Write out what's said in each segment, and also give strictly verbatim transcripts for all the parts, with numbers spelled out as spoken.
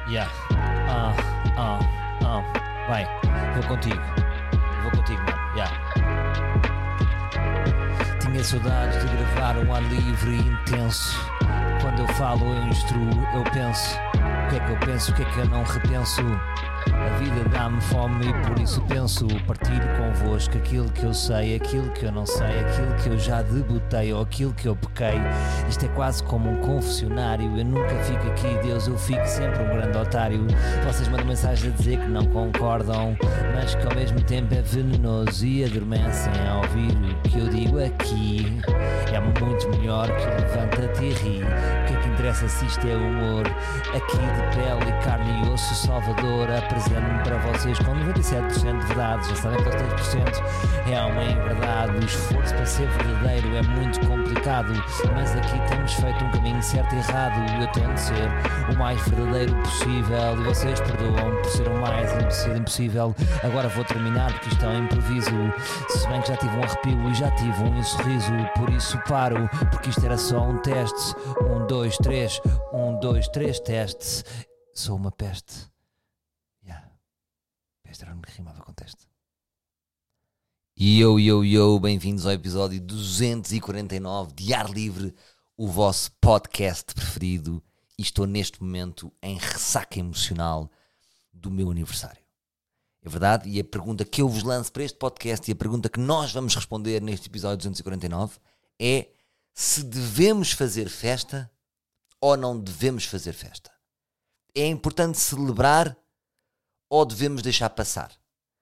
Yeah. Ah, ah, ah. Vai, vou contigo. Vou contigo, mano. Yeah. Tinha saudades de gravar um ar livre e intenso. Quando eu falo, eu instruo, eu penso. O que é que eu penso, o que é que eu não repenso? A vida dá-me fome e por isso penso partilho convosco aquilo que eu sei, aquilo que eu não sei, aquilo que eu já debutei ou aquilo que eu pequei. Isto é quase como um confessionário. Eu nunca fico aqui, Deus, eu fico sempre um grande otário. Vocês mandam mensagem a dizer que não concordam, mas que ao mesmo tempo é venenoso e adormecem a ouvir o que eu digo aqui. É muito melhor que o levanta-te e ri. O que é que interessa se isto é humor? Aqui de pele e carne e osso, Salvador apresento-me para vocês com noventa e sete por cento de verdade. Já sabem que os dez por cento é uma verdade. O esforço para ser verdadeiro é muito complicado, mas aqui temos feito um caminho certo e errado. Eu tento ser o mais verdadeiro possível e vocês perdoam por ser o mais impossível impossível. Agora vou terminar porque isto é um improviso. Se bem que já tive um arrepio e já tive um sorriso, por isso paro, porque isto era só um teste. Um, dois, três, um, dois, três, teste. Sou uma peste. Yeah. Peste era o que rimava com teste. Yo, yo, yo, bem-vindos ao episódio duzentos e quarenta e nove de Ar Livre, o vosso podcast preferido. E estou neste momento em ressaca emocional do meu aniversário. É verdade? E a pergunta que eu vos lanço para este podcast e a pergunta que nós vamos responder neste episódio duzentos e quarenta e nove é se devemos fazer festa ou não devemos fazer festa. É importante celebrar ou devemos deixar passar?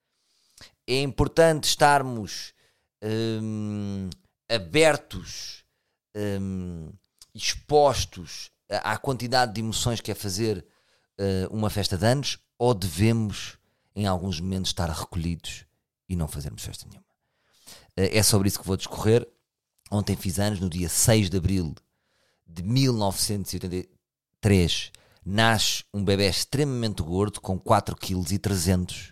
É importante estarmos hum, abertos, hum, expostos à, à quantidade de emoções que é fazer uh, uma festa de anos, ou devemos em alguns momentos estar recolhidos e não fazermos festa nenhuma? Uh, é sobre isso que vou discorrer. Ontem fiz anos, no dia seis de abril de mil novecentos e oitenta e três, nasce um bebê extremamente gordo com quatro vírgula trezentos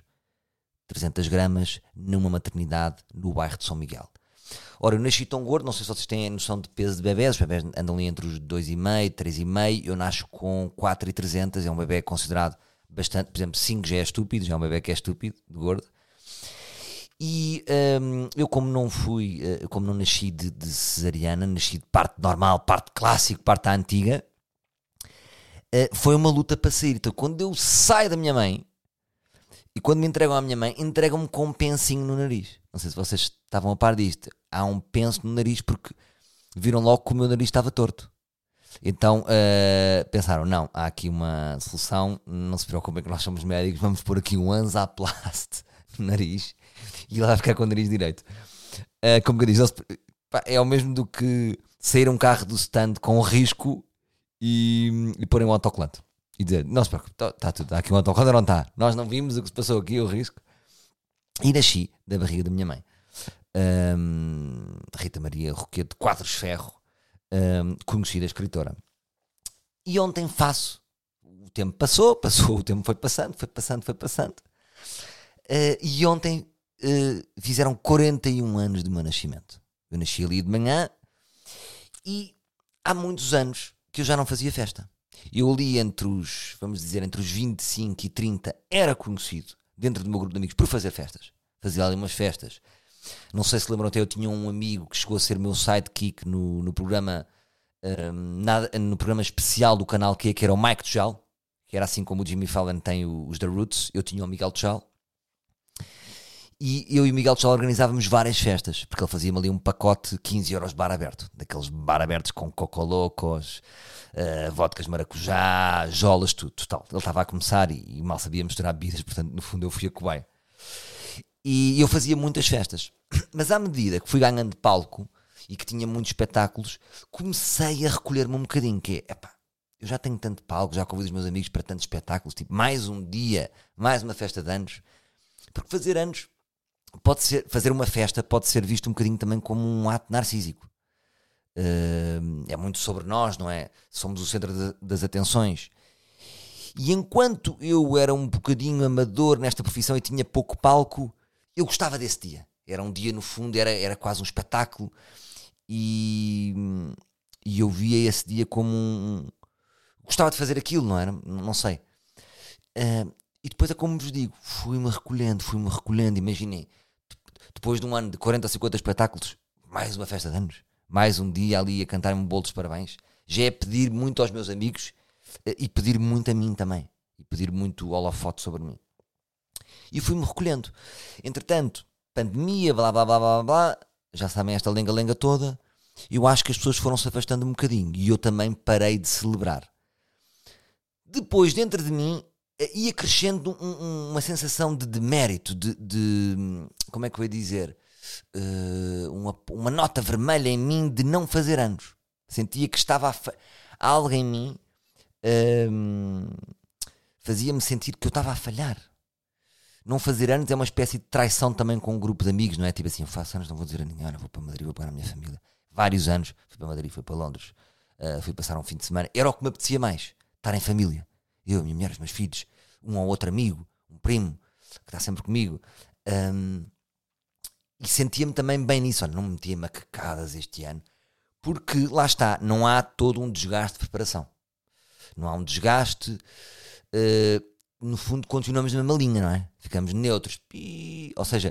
gramas numa maternidade no bairro de São Miguel. Ora, eu nasci tão gordo, não sei se vocês têm a noção de peso de bebés, os bebés andam ali entre os dois vírgula cinco, três vírgula cinco, eu nasço com quatro vírgula trezentos, é um bebê considerado bastante, por exemplo, cinco já é estúpido, já é um bebê que é estúpido, de gordo. E hum, eu como não fui, como não nasci de, de cesariana, nasci de parte normal, parte clássico, parte antiga, foi uma luta para sair. Então quando eu saio da minha mãe e quando me entregam à minha mãe, entregam-me com um pensinho no nariz. Não sei se vocês estavam a par disto. Há um penso no nariz porque viram logo que o meu nariz estava torto. Então uh, pensaram, não, há aqui uma solução, não se preocupem que nós somos médicos, vamos pôr aqui um Hansaplast no nariz e ele vai ficar com o nariz direito. Uh, como que diz, se, pá, é o mesmo do que sair um carro do stand com risco e, e porem um autocolante e dizer, não se preocupe, está tá tudo, está aqui um autocolante ou não está? Nós não vimos o que se passou aqui, o risco. E nasci da barriga da minha mãe, um, Rita Maria Roquete de Quadros Ferro, um, conhecida escritora. E ontem faço, o tempo passou, passou, o tempo foi passando, foi passando, foi passando. Uh, e ontem uh, fizeram quarenta e um anos do meu nascimento. Eu nasci ali de manhã e há muitos anos que eu já não fazia festa. Eu ali entre os, vamos dizer, entre os vinte e cinco e trinta era conhecido dentro do meu grupo de amigos por fazer festas. Fazia ali umas festas. Não sei se lembram, até eu tinha um amigo que chegou a ser meu sidekick no, no programa um, nada, no programa especial do canal Q, que era o Mike Tujal, que era assim como o Jimmy Fallon tem os The Roots. Eu tinha o Miguel Tujal. E eu e o Miguel Tujal organizávamos várias festas, porque ele fazia-me ali um pacote de quinze euros de bar aberto, daqueles bar abertos com cocolocos, uh, vodkas maracujá, jolas, tudo, total. Ele estava a começar e, e mal sabia misturar bebidas, portanto no fundo eu fui a cobaia. E eu fazia muitas festas, mas à medida que fui ganhando palco e que tinha muitos espetáculos, comecei a recolher-me um bocadinho, que é, epá, eu já tenho tanto palco, já convido os meus amigos para tantos espetáculos, tipo mais um dia, mais uma festa de anos, porque fazer anos pode ser, fazer uma festa pode ser visto um bocadinho também como um ato narcísico. Uh, é muito sobre nós, não é? Somos o centro de, das atenções. E enquanto eu era um bocadinho amador nesta profissão e tinha pouco palco, eu gostava desse dia. Era um dia, no fundo, era, era quase um espetáculo. E, e eu via esse dia como um... Gostava de fazer aquilo, não era? Não sei. Uh, e depois é como vos digo, fui-me recolhendo, fui-me recolhendo, imaginem, depois de um ano de quarenta ou cinquenta espetáculos, mais uma festa de anos, mais um dia ali a cantar-me um bolo dos parabéns, já é pedir muito aos meus amigos uh, e pedir muito a mim também, e pedir muito holofote sobre mim. E fui-me recolhendo. Entretanto, pandemia, blá blá blá blá blá, já sabem esta lenga-lenga toda, eu acho que as pessoas foram-se afastando um bocadinho, e eu também parei de celebrar. Depois, dentro de mim, ia crescendo um, um, uma sensação de, de mérito, de, de, como é que eu ia dizer, uh, uma, uma nota vermelha em mim de não fazer anos. Sentia que estava a fa- algo em mim, um, fazia-me sentir que eu estava a falhar. Não fazer anos é uma espécie de traição também com um grupo de amigos, não é? Tipo assim, eu faço anos, não vou dizer a ninguém, olha, vou para Madrid, vou para a minha família. Vários anos, fui para Madrid, fui para Londres, uh, fui passar um fim de semana, era o que me apetecia mais, estar em família. Eu, a minha mulher, os meus filhos, um ou outro amigo, um primo, que está sempre comigo. Um, e sentia-me também bem nisso. Olha, não me metia macacadas este ano. Porque, lá está, não há todo um desgaste de preparação. Não há um desgaste. Uh, no fundo, continuamos na mesma linha, não é? Ficamos neutros. E, ou seja,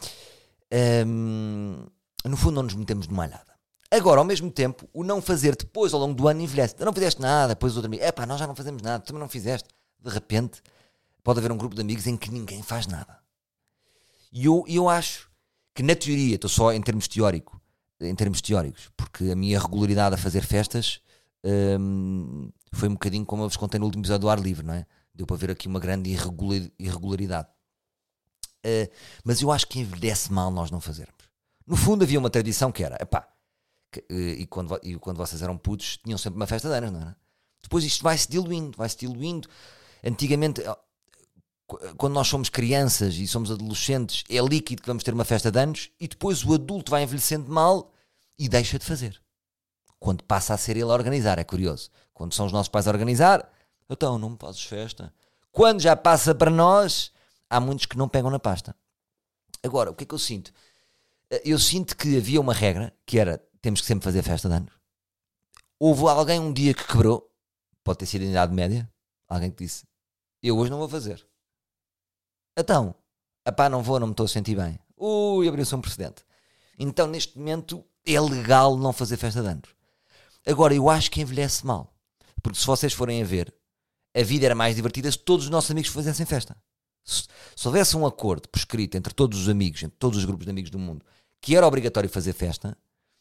um, no fundo não nos metemos numa alhada. Agora, ao mesmo tempo, o não fazer depois, ao longo do ano, envelhece. Não fizeste nada, depois o outro amigo, epá, nós já não fazemos nada, tu também não fizeste. De repente, pode haver um grupo de amigos em que ninguém faz nada. E eu, eu acho que, na teoria, estou só em termos teórico, em termos teóricos, porque a minha regularidade a fazer festas hum, foi um bocadinho como eu vos contei no último episódio do Ar Livre, não é? Deu para ver aqui uma grande irregular, irregularidade. Uh, mas eu acho que envelhece mal nós não fazermos. No fundo, havia uma tradição que era, epá, Que, e, quando, e quando vocês eram putos tinham sempre uma festa de anos, não era? Depois isto vai-se diluindo, vai-se diluindo. Antigamente, quando nós somos crianças e somos adolescentes, é líquido que vamos ter uma festa de anos, e depois o adulto vai envelhecendo mal e deixa de fazer. Quando passa a ser ele a organizar, é curioso. Quando são os nossos pais a organizar, então não me fazes festa. Quando já passa para nós, há muitos que não pegam na pasta. Agora, o que é que eu sinto? Eu sinto que havia uma regra que era: temos que sempre fazer festa de anos. Houve alguém um dia que quebrou, pode ter sido em Idade Média, alguém que disse, eu hoje não vou fazer. Então, apá, não vou, não me estou a sentir bem. Ui, abriu-se um precedente. Então, neste momento, é legal não fazer festa de anos. Agora, eu acho que envelhece mal. Porque se vocês forem a ver, a vida era mais divertida se todos os nossos amigos fizessem festa. Se, se houvesse um acordo por escrito entre todos os amigos, entre todos os grupos de amigos do mundo, que era obrigatório fazer festa,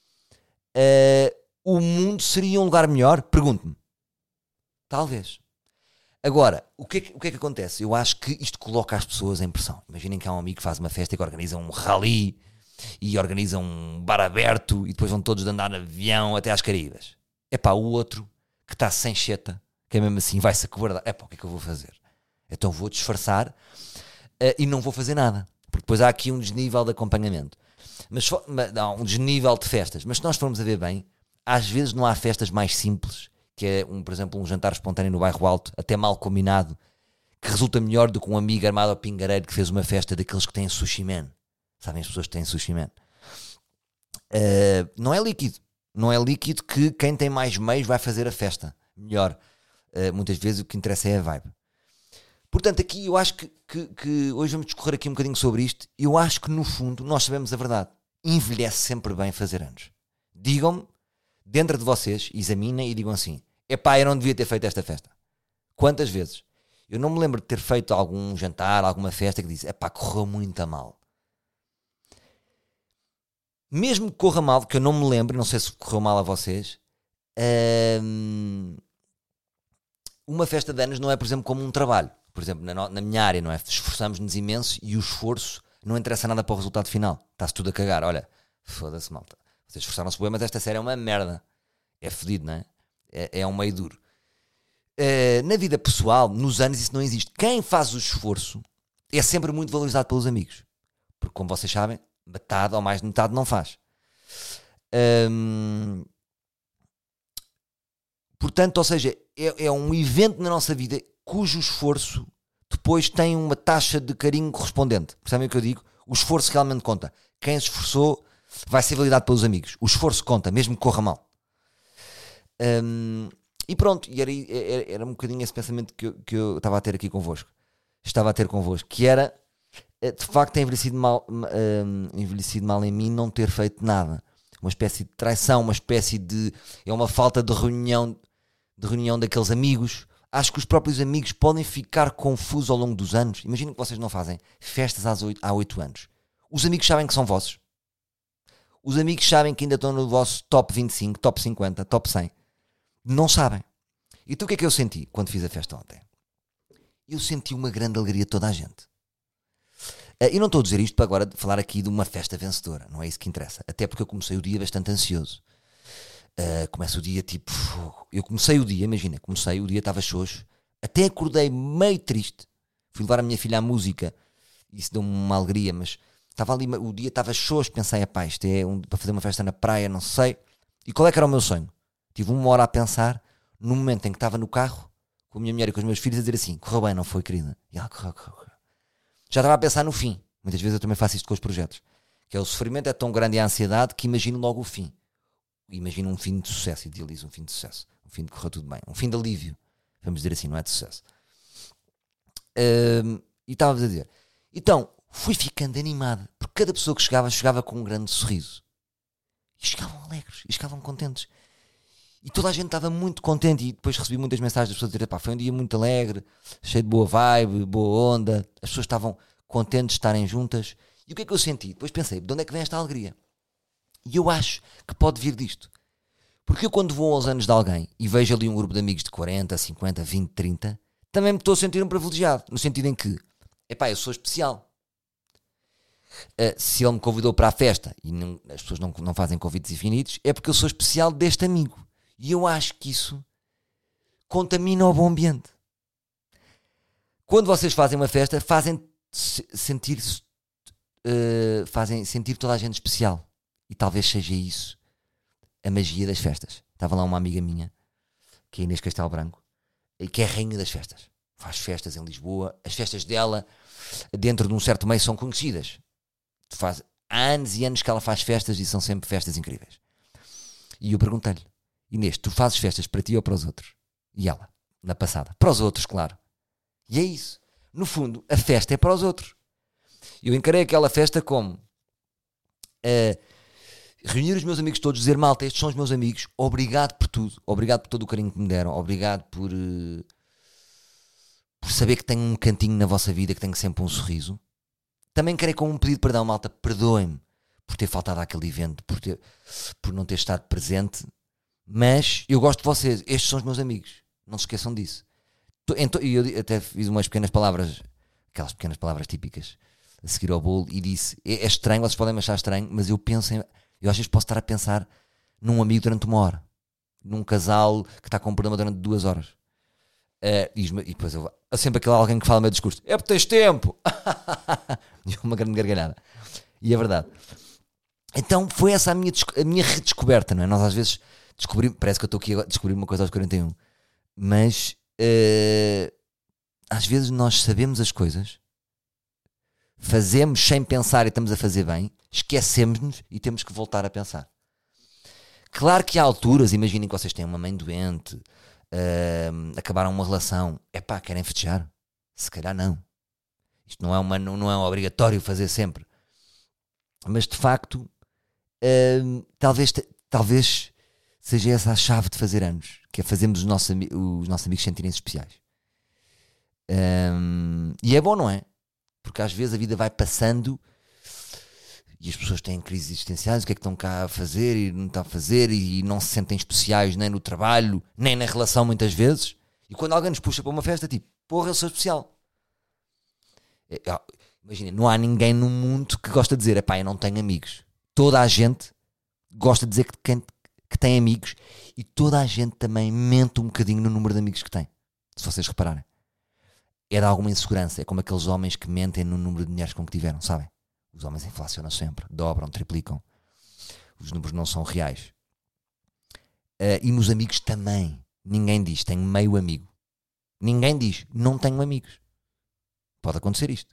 Uh, o mundo seria um lugar melhor? Pergunto-me. Talvez. Agora, o que, é que, o que é que acontece? Eu acho que isto coloca as pessoas em pressão. Imaginem que há um amigo que faz uma festa e que organiza um rally e organiza um bar aberto e depois vão todos de andar de avião até às Caraíbas. É pá, o outro que está sem cheta, que é mesmo assim, vai-se acobardar. É pá, o que é que eu vou fazer? Então vou disfarçar uh, e não vou fazer nada. Porque depois há aqui um desnível de acompanhamento. Mas há um desnível de festas. Mas se nós formos a ver bem, às vezes não há festas mais simples, que é, um, por exemplo, um jantar espontâneo no bairro Alto, até mal combinado, que resulta melhor do que um amigo armado ao pingareiro que fez uma festa daqueles que têm sushi man. Sabem as pessoas que têm sushi man? Uh, não é líquido. Não é líquido que quem tem mais meios vai fazer a festa melhor. Uh, muitas vezes o que interessa é a vibe. Portanto, aqui eu acho que, que, que hoje vamos discorrer aqui um bocadinho sobre isto. Eu acho que no fundo nós sabemos a verdade. Envelhece sempre bem fazer anos. Digam-me, dentro de vocês, examinem e digam assim, epá, eu não devia ter feito esta festa. Quantas vezes? Eu não me lembro de ter feito algum jantar, alguma festa que disse, epá, correu muito a mal. Mesmo que corra mal, que eu não me lembro, não sei se correu mal a vocês, hum, uma festa de anos não é, por exemplo, como um trabalho. Por exemplo, na, na minha área, não é? Esforçamos-nos imenso e o esforço não interessa nada para o resultado final. Está-se tudo a cagar. Olha, foda-se, malta. Vocês esforçaram-se bem, mas esta série é uma merda. É fedido, não é? É, é um meio duro. Uh, na vida pessoal, nos anos, isso não existe. Quem faz o esforço é sempre muito valorizado pelos amigos. Porque, como vocês sabem, metade ou mais de metade não faz. Um, portanto, ou seja, é, é um evento na nossa vida cujo esforço depois tem uma taxa de carinho correspondente. Percebem o que eu digo? O esforço realmente conta. Quem se esforçou vai ser validado pelos amigos. O esforço conta, mesmo que corra mal. Um, E pronto, e era, era, era um bocadinho esse pensamento que eu, que eu estava a ter aqui convosco. Estava a ter convosco, que era, de facto, tem envelhecido mal, um, envelhecido mal em mim não ter feito nada. Uma espécie de traição, uma espécie de... É uma falta de reunião, de reunião daqueles amigos. Acho que os próprios amigos podem ficar confusos ao longo dos anos. Imaginem que vocês não fazem festas há oito anos. Os amigos sabem que são vossos. Os amigos sabem que ainda estão no vosso top vinte e cinco, top cinquenta, top cem. Não sabem. Então o que é que eu senti quando fiz a festa ontem? Eu senti uma grande alegria de toda a gente. E não estou a dizer isto para agora falar aqui de uma festa vencedora. Não é isso que interessa. Até porque eu comecei o dia bastante ansioso. Uh, começa o dia tipo... Eu comecei o dia, imagina, comecei o dia, estava xoxo. Até acordei meio triste. Fui levar a minha filha à música. Isso deu-me uma alegria, mas... Estava ali, o dia estava xoxo. Pensei, pá, isto é um, para fazer uma festa na praia, não sei. E qual é que era o meu sonho? Tive uma hora a pensar, no momento em que estava no carro, com a minha mulher e com os meus filhos, a dizer assim, correu bem, não foi, querida? E ela, correu, correu, correu. Já estava a pensar no fim. Muitas vezes eu também faço isto com os projetos. Que é o sofrimento é tão grande e a ansiedade que imagino logo o fim. Imagino um fim de sucesso, idealizo um fim de sucesso. Um fim de correr tudo bem. Um fim de alívio. Vamos dizer assim, não é de sucesso. Um, e estava a dizer. Então, fui ficando animado. Porque cada pessoa que chegava, chegava com um grande sorriso. E chegavam alegres. E chegavam contentes. E toda a gente estava muito contente. E depois recebi muitas mensagens das pessoas a dizer, pá, foi um dia muito alegre, cheio de boa vibe, boa onda. As pessoas estavam contentes de estarem juntas. E o que é que eu senti? Depois pensei, de onde é que vem esta alegria? E eu acho que pode vir disto. Porque eu quando vou aos anos de alguém e vejo ali um grupo de amigos de quarenta, cinquenta, vinte, trinta, também me estou a sentir um privilegiado. No sentido em que, epá, eu sou especial. Uh, se ele me convidou para a festa, e não, as pessoas não, não fazem convites infinitos, é porque eu sou especial deste amigo. E eu acho que isso contamina o bom ambiente. Quando vocês fazem uma festa, fazem sentir, uh, fazem sentir toda a gente especial. E talvez seja isso a magia das festas. Estava lá uma amiga minha, que é Inês Castelo Branco, que é a rainha das festas. Faz festas em Lisboa. As festas dela, dentro de um certo meio, são conhecidas. Faz, há anos e anos que ela faz festas e são sempre festas incríveis. E eu perguntei-lhe, Inês, tu fazes festas para ti ou para os outros? E ela, na passada, para os outros, claro. E é isso. No fundo, a festa é para os outros. Eu encarei aquela festa como uh, reunir os meus amigos todos, dizer, malta, estes são os meus amigos, obrigado por tudo, obrigado por todo o carinho que me deram, obrigado por, uh, por saber que tenho um cantinho na vossa vida, que tenho sempre um sorriso. Também encarei como um pedido de perdão, malta, perdoem-me por ter faltado àquele evento, por, ter, por não ter estado presente. Mas eu gosto de vocês, estes são os meus amigos, não se esqueçam disso. E eu até fiz umas pequenas palavras, aquelas pequenas palavras típicas, a seguir ao bolo, e disse, é, é estranho, vocês podem me achar estranho, mas eu penso em, eu às vezes posso estar a pensar num amigo durante uma hora, num casal que está com um problema durante duas horas. Uh, e, e depois eu, há sempre aquele alguém que fala no meu discurso, é porque tens tempo. E uma grande gargalhada. E é verdade. Então foi essa a minha, a minha redescoberta, não é? Nós às vezes descobrimos, parece que eu estou aqui a descobrir uma coisa aos quarenta e um, mas uh, às vezes nós sabemos as coisas, fazemos sem pensar e estamos a fazer bem, esquecemos-nos e temos que voltar a pensar. Claro que há alturas, imaginem que vocês têm uma mãe doente, uh, acabaram uma relação, epá, querem festejar? Se calhar não. Isto não é, uma, não, não é obrigatório fazer sempre. Mas de facto, uh, talvez, talvez seja essa a chave de fazer anos, que é fazermos os nossos, os nossos amigos sentirem-se especiais. Um, e é bom, não é? Porque às vezes a vida vai passando e as pessoas têm crises existenciais, o que é que estão cá a fazer e não estão a fazer, e não se sentem especiais nem no trabalho, nem na relação muitas vezes. E quando alguém nos puxa para uma festa, tipo, porra, eu sou especial. Imagina, não há ninguém no mundo que gosta de dizer, epá, eu não tenho amigos. Toda a gente gosta de dizer que, que, que tem amigos, e toda a gente também mente um bocadinho no número de amigos que tem, se vocês repararem. É de alguma insegurança, é como aqueles homens que mentem no número de mulheres com que tiveram, sabem? Os homens inflacionam sempre, dobram, triplicam. Os números não são reais. Uh, e nos amigos também. Ninguém diz, tenho meio amigo. Ninguém diz, não tenho amigos. Pode acontecer isto.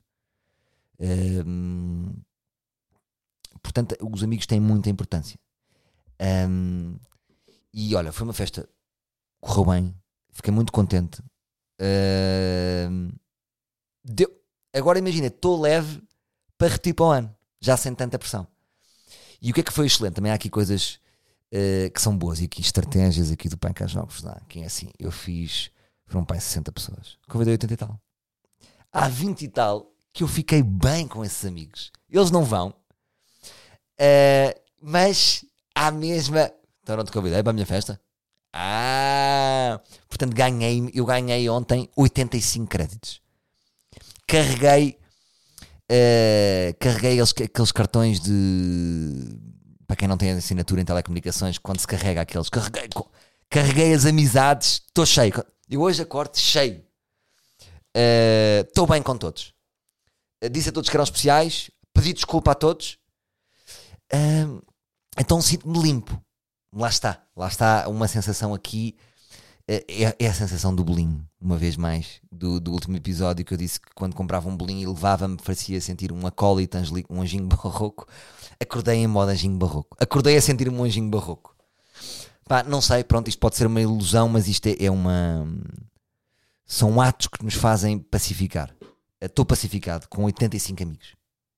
Um, portanto, os amigos têm muita importância. Um, e olha, foi uma festa correu bem, fiquei muito contente. Uh, deu. Agora imagina, estou leve para repetir para o ano, já sem tanta pressão. E o que é que foi excelente? Também há aqui coisas uh, que são boas, e aqui estratégias aqui do Pancas Jogos, dá, que é assim, eu fiz, foram para aí sessenta pessoas, convidei oitenta e tal. Há vinte e tal que eu fiquei bem com esses amigos. Eles não vão, uh, mas à mesma... Então não te convidei para a minha festa? Ah! Portanto, ganhei, eu ganhei ontem oitenta e cinco créditos. Carreguei, uh, carreguei aqueles, aqueles cartões de... Para quem não tem assinatura em telecomunicações, quando se carrega aqueles... Carreguei, carreguei as amizades, estou cheio. Eu hoje acordo cheio. Estou uh, bem com todos. Uh, disse a todos que eram especiais, pedi desculpa a todos. Uh, então sinto-me limpo. Lá está, lá está uma sensação aqui, é, é a sensação do bolinho, uma vez mais, do, do último episódio, que eu disse que quando comprava um bolinho e levava-me, parecia sentir um acólito, um anjinho barroco. Acordei em modo anjinho barroco, acordei a sentir um anjinho barroco. Pá, não sei, pronto, isto pode ser uma ilusão, mas isto é, é uma... São atos que nos fazem pacificar. Estou pacificado, com oitenta e cinco amigos.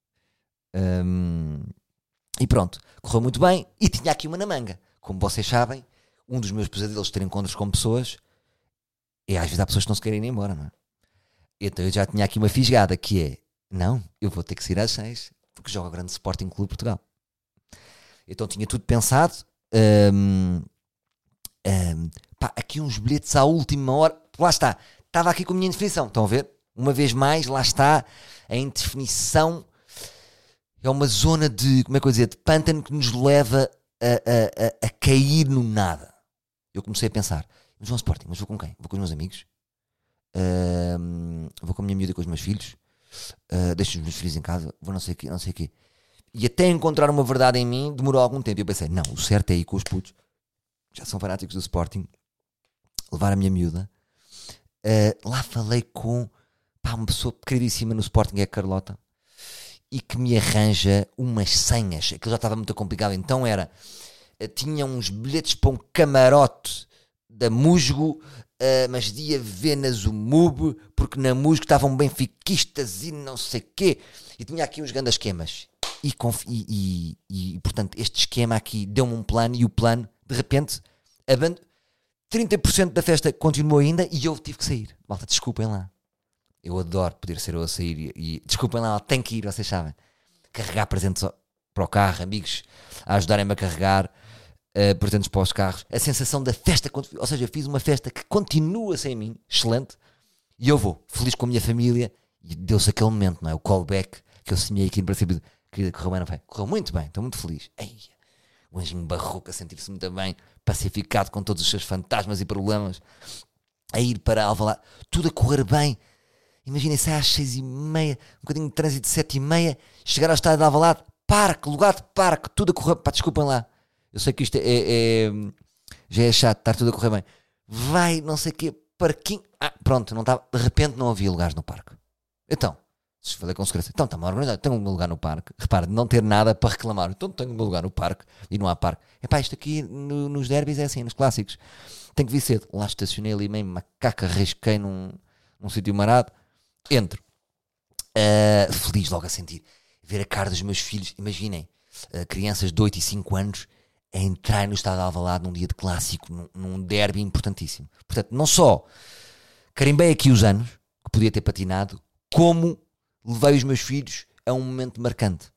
Hum, e pronto, correu muito bem, e tinha aqui uma na manga. Como vocês sabem, um dos meus pesadelos de ter encontros com pessoas é às vezes há pessoas que não se querem ir embora, não é? Então eu já tinha aqui uma fisgada que é, não, eu vou ter que sair às seis porque jogo o grande Sporting Clube Portugal. Então tinha tudo pensado. Hum, hum, pá, aqui uns bilhetes à última hora. Lá está, estava aqui com a minha indefinição. Estão a ver? Uma vez mais, lá está a indefinição. É uma zona de, como é que eu ia dizer, de pântano que nos leva A, a, a, a cair no nada. Eu comecei a pensar, mas vou ao Sporting, mas vou com quem? Vou com os meus amigos? Uh, vou com a minha miúda e com os meus filhos? Uh, deixo os meus filhos em casa? Vou não sei o quê, não sei o quê. E até encontrar uma verdade em mim demorou algum tempo. E eu pensei, não, o certo é ir com os putos, já são fanáticos do Sporting, levar a minha miúda. Uh, lá falei com pá, uma pessoa queridíssima no Sporting, é a Carlota, e que me arranja umas senhas. Aquilo já estava muito complicado. Então era, tinha uns bilhetes para um camarote da Musgo, uh, mas de haver na Zumub, porque na Musgo estavam benfiquistas e não sei quê, e tinha aqui uns grandes esquemas. E, conf... e, e, e portanto este esquema aqui deu-me um plano, e o plano, de repente, aband... trinta por cento da festa continuou ainda e eu tive que sair. Malta, desculpem lá. Eu adoro poder ser eu a sair e, e desculpem lá, tem que ir, vocês sabem. Carregar presentes para o carro, amigos a ajudarem-me a carregar uh, presentes para os carros. A sensação da festa, ou seja, eu fiz uma festa que continua sem mim, excelente, e eu vou, feliz com a minha família, e deu-se aquele momento, não é? O callback que eu sonhei aqui no princípio, que correu bem, não foi? Correu muito bem, estou muito feliz. Ei, o anjinho barroco a sentir-se muito bem, pacificado com todos os seus fantasmas e problemas, a ir para Alvalade, tudo a correr bem. Imaginem, sai às seis e meia, um bocadinho de trânsito de sete e meia, chegar ao estádio de Alvalade, parque, lugar de parque, tudo a correr, pá, desculpem lá, eu sei que isto é, é, é já é chato, estar tudo a correr bem, vai, não sei o quê, parquinho, ah, pronto, não estava, de repente não havia lugares no parque. Então, se falei com segurança, então está-me organizado, tenho um lugar no parque, repara, de não ter nada para reclamar, então tenho um lugar no parque e não há parque. Epá, isto aqui no, nos derbys é assim, nos clássicos, tenho que vir cedo, lá estacionei ali meio macaca, risquei num, num sítio marado. Entro, uh, feliz logo a sentir, ver a cara dos meus filhos, imaginem, uh, crianças de oito e cinco anos a entrar no estádio de Alvalade num dia de clássico, num, num derby importantíssimo. Portanto, não só carimbei aqui os anos que podia ter patinado, como levei os meus filhos a um momento marcante.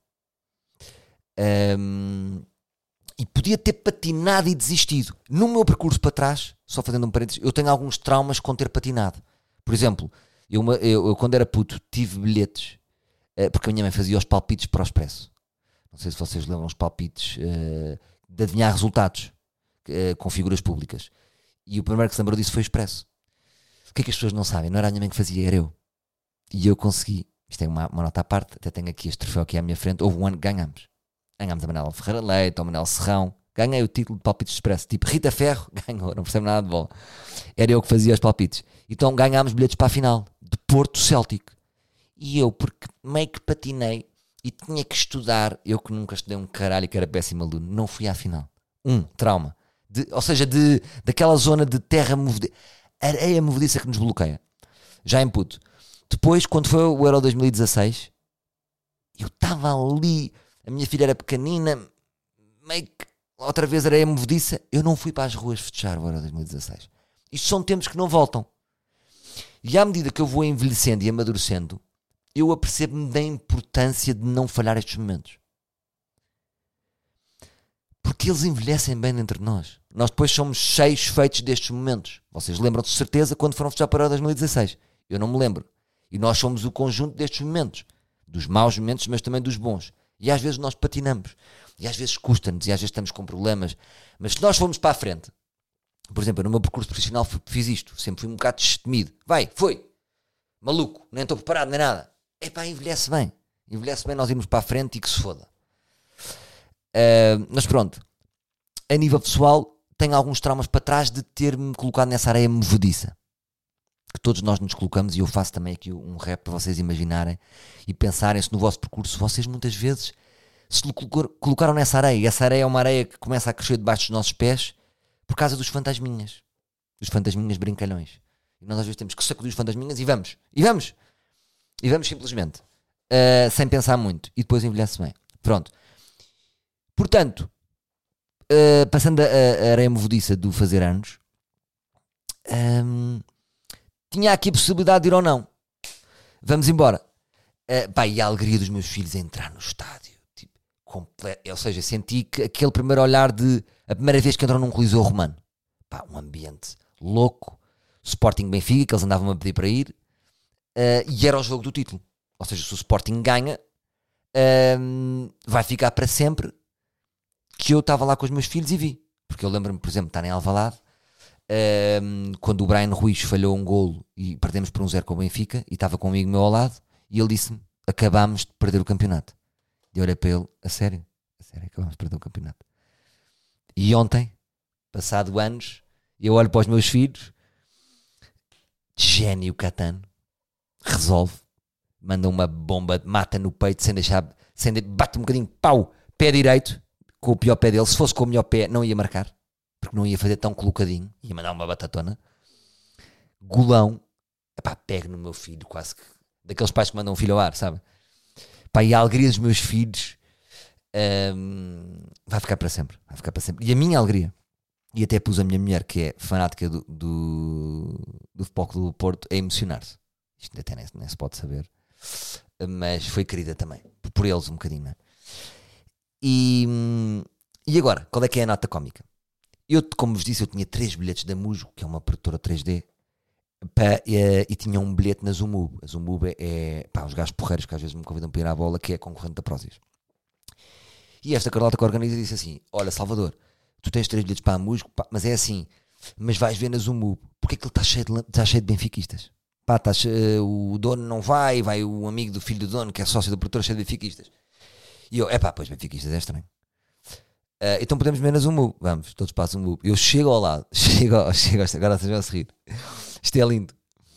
Um, e podia ter patinado e desistido. No meu percurso para trás, só fazendo um parênteses, eu tenho alguns traumas com ter patinado. Por exemplo, Eu, eu, eu quando era puto tive bilhetes uh, porque a minha mãe fazia os palpites para o Expresso. Não sei se vocês lembram os palpites uh, de adivinhar resultados uh, com figuras públicas, e o primeiro que se lembrou disso foi o Expresso. O que é que as pessoas não sabem? Não era a minha mãe que fazia, era eu, e eu consegui. Isto é uma, uma nota à parte, até tenho aqui este troféu aqui à minha frente. Houve um ano que ganhámos ganhámos a Manela Ferreira Leite, ao Manel Serrão, ganhei o título de palpites de Expresso, tipo Rita Ferro ganhou, não percebo nada de bola, era eu que fazia os palpites. Então ganhámos bilhetes para a final de Porto Celtic, e eu, porque meio que patinei e tinha que estudar, eu que nunca estudei um caralho, que era péssimo aluno, não fui à final. Um, trauma. De, ou seja, de, daquela zona de terra movediça, areia movediça que nos bloqueia. Já em puto. Depois, quando foi o Euro dois mil e dezasseis, eu estava ali, a minha filha era pequenina, meio que outra vez areia movediça, eu não fui para as ruas festejar o Euro dois mil e dezasseis. Isto são tempos que não voltam. E à medida que eu vou envelhecendo e amadurecendo, eu apercebo-me da importância de não falhar estes momentos. Porque eles envelhecem bem dentro de nós. Nós depois somos cheios feitos destes momentos. Vocês lembram-se de certeza quando foram festejar para o dois mil e dezasseis. Eu não me lembro. E nós somos o conjunto destes momentos. Dos maus momentos, mas também dos bons. E às vezes nós patinamos. E às vezes custa-nos. E às vezes estamos com problemas. Mas se nós formos para a frente, por exemplo, no meu percurso profissional fiz isto. Sempre fui um bocado destemido. Vai, foi. Maluco. Nem estou preparado, nem nada. Epá, envelhece bem. Envelhece bem nós irmos para a frente e que se foda. Uh, mas pronto. A nível pessoal, tenho alguns traumas para trás de ter-me colocado nessa areia movediça. Que todos nós nos colocamos, e eu faço também aqui um rap para vocês imaginarem e pensarem se no vosso percurso vocês muitas vezes se colocaram nessa areia. E essa areia é uma areia que começa a crescer debaixo dos nossos pés por causa dos fantasminhas. Dos fantasminhas brincalhões. E nós às vezes temos que sacudir os fantasminhas e vamos. E vamos. E vamos simplesmente. Uh, sem pensar muito. E depois envelhece bem. Pronto. Portanto, uh, passando a, a areia movediça do fazer anos, um, tinha aqui a possibilidade de ir ou não. Vamos embora. Uh, pá, e a alegria dos meus filhos a entrar no estádio. Tipo, completo, ou seja, senti que aquele primeiro olhar de... A primeira vez que entrou num Coliseu Romano. Pá, um ambiente louco. Sporting Benfica, que eles andavam a pedir para ir. Uh, e era o jogo do título. Ou seja, se o Sporting ganha, uh, vai ficar para sempre que eu estava lá com os meus filhos e vi. Porque eu lembro-me, por exemplo, de estar em Alvalade, uh, quando o Brian Ruiz falhou um golo e perdemos por um zero com o Benfica, e estava comigo meu ao lado, e ele disse-me, acabámos de perder o campeonato. E eu olhei para ele, a sério? A sério, acabámos de perder o campeonato. E ontem, passado anos, eu olho para os meus filhos, gênio Catano, resolve, manda uma bomba, mata no peito, sem deixar, sem de, bate um bocadinho, pau, pé direito, com o pior pé dele. Se fosse com o melhor pé, não ia marcar, porque não ia fazer tão colocadinho, ia mandar uma batatona. Golão, epá, pego no meu filho, quase que, daqueles pais que mandam um filho ao ar, sabe? Pá, e a alegria dos meus filhos hum, vai ficar para sempre, vai ficar para sempre. E a minha alegria, e até pus a minha mulher, que é fanática do, do, do Futebol Clube do Porto, a emocionar-se. Isto até nem, nem se pode saber, mas foi querida também, por eles um bocadinho, não é? E, e agora, qual é que é a nota cómica? Eu, como vos disse, eu tinha três bilhetes da Mujo, que é uma produtora três D, pá, e, e tinha um bilhete na Zumub. A Zumub é, é pá, os gajos porreiros que às vezes me convidam para ir à bola, que é concorrente da Prozis. E esta Carlota que organiza disse assim, olha Salvador, tu tens três bilhetes para a Mujo, pá, mas é assim, mas vais ver na Zumub, porque é que ele está cheio de, está cheio de benfiquistas. Pá, tá, uh, o dono não vai, vai o amigo do filho do dono, que é sócio da produtora, cheio de benfiquistas. E eu, é pá, pois benfiquistas é estranho. Uh, então podemos ver na Zumub. Vamos, todos para a Zumub. Eu chego ao lado, chego, chego agora vocês vão a rir. Isto é lindo.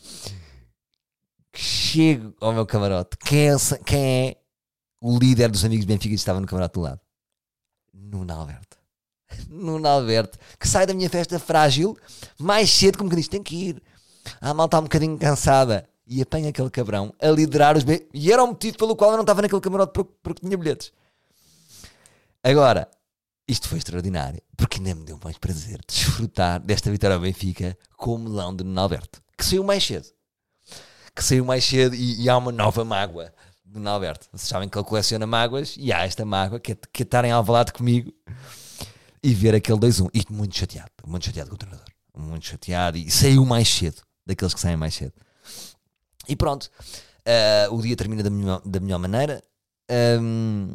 Chego ao meu camarote. Quem é, quem é o líder dos amigos benfiquistas que estava no camarote do lado? Nuno Alberto. Nuno Alberto, que sai da minha festa frágil mais cedo, como que diz, tem que ir. A malta está um bocadinho cansada. E apanha aquele cabrão a liderar os... Be... E era o motivo pelo qual eu não estava naquele camarote, porque, porque tinha bilhetes. Agora, isto foi extraordinário, porque ainda me deu mais prazer desfrutar desta vitória ao Benfica com o melão de Nuno Alberto, que saiu mais cedo. Que saiu mais cedo e, e há uma nova mágoa de Nuno Alberto. Vocês sabem que ele coleciona mágoas e há esta mágoa que é, que é estar em Alvalade comigo e ver aquele dois a um. Isto muito chateado, muito chateado com o treinador. Muito chateado e saiu mais cedo, daqueles que saem mais cedo. E pronto, uh, o dia termina da melhor, da melhor maneira. Um,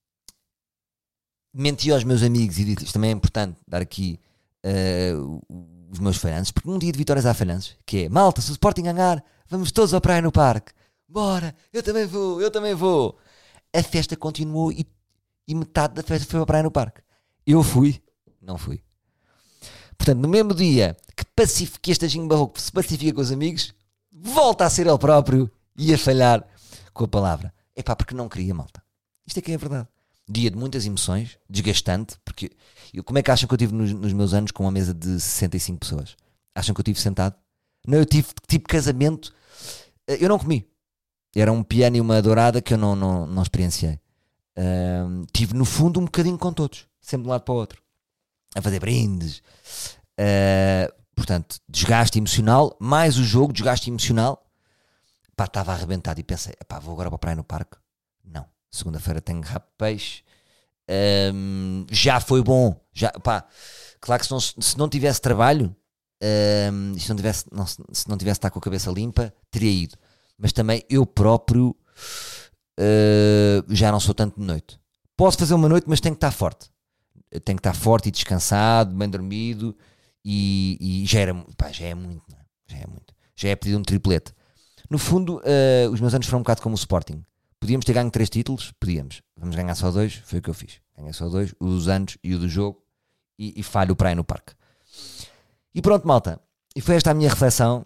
menti aos meus amigos e disse-lhes, também é importante dar aqui uh, os meus falhanços, porque num dia de vitórias há falhanços, que é, malta, se o Sporting ganhar, vamos todos à praia no parque. Bora, eu também vou, eu também vou. A festa continuou e, e metade da festa foi para a praia no parque. Eu fui, não fui. Portanto, no mesmo dia que, pacific, que este Aginho Barroco se pacifica com os amigos, volta a ser ele próprio e a falhar com a palavra. É pá, porque não queria, malta. Isto é que é a verdade. dia de muitas emoções, desgastante, porque eu, como é que acham que eu tive nos, nos meus anos com uma mesa de sessenta e cinco pessoas? Acham que eu tive sentado? Não, eu tive tipo casamento, eu não comi. Era um piano e uma dourada que eu não, não, não experienciei. Uh, tive no fundo um bocadinho com todos, sempre de um lado para o outro, a fazer brindes. Uh, portanto, desgaste emocional, mais o jogo, desgaste emocional. Pá, estava arrebentado e pensei, pá, vou agora para a praia no parque? Não, segunda-feira tenho rabo de peixe. Um, já foi bom, já, pá, claro que se não, se não tivesse trabalho, um, se, não tivesse, não, se não tivesse estar com a cabeça limpa, teria ido. Mas também eu próprio uh, já não sou tanto de noite. Posso fazer uma noite, mas tenho que estar forte. Eu tenho que estar forte e descansado, bem dormido, e, e já, era, pá, já é muito, não é? Já é muito. Já é pedido um triplete. No fundo, uh, os meus anos foram um bocado como o Sporting. Podíamos ter ganho três títulos? Podíamos. Vamos ganhar só dois? Foi o que eu fiz. Ganhei só dois, o dos anos e o do jogo, e, e falho praia no parque. E pronto, malta. E foi esta a minha reflexão.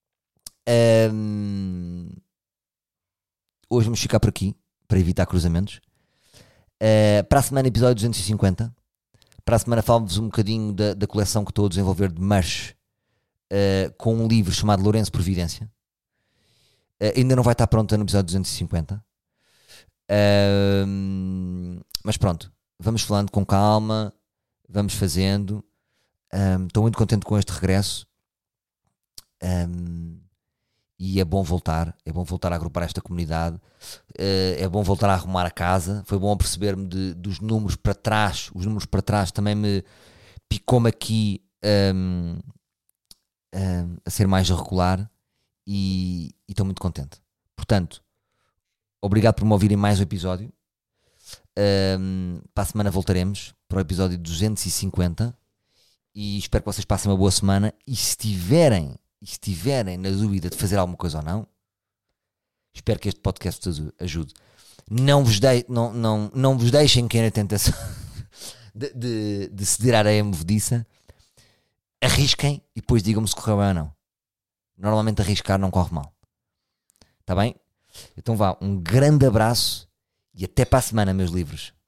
Um, hoje vamos ficar por aqui, para evitar cruzamentos. Uh, para a semana, episódio duzentos e cinquenta. Para a semana falo-vos um bocadinho da, da coleção que estou a desenvolver de merch, uh, com um livro chamado Lourenço Providência. Uh, ainda não vai estar pronta no episódio duzentos e cinquenta. Uh, mas pronto, vamos falando com calma, vamos fazendo. Um, estou muito contente com este regresso. Um, e é bom voltar, é bom voltar a agrupar esta comunidade, uh, é bom voltar a arrumar a casa. Foi bom perceber-me de, dos números para trás. Os números para trás também me picou-me aqui um, um, a ser mais regular, e estou muito contente. Portanto, obrigado por me ouvirem mais um episódio. Um, para a semana voltaremos para o episódio duzentos e cinquenta, e espero que vocês passem uma boa semana. E se tiverem E se tiverem na dúvida de fazer alguma coisa ou não, espero que este podcast vos ajude. Não vos, de, não, não, não vos deixem cair na tentação de, de, de ceder à areia movediça. Arrisquem e depois digam-me se correu bem ou não. Normalmente arriscar não corre mal. Está bem? Então vá, um grande abraço e até para a semana, meus livros.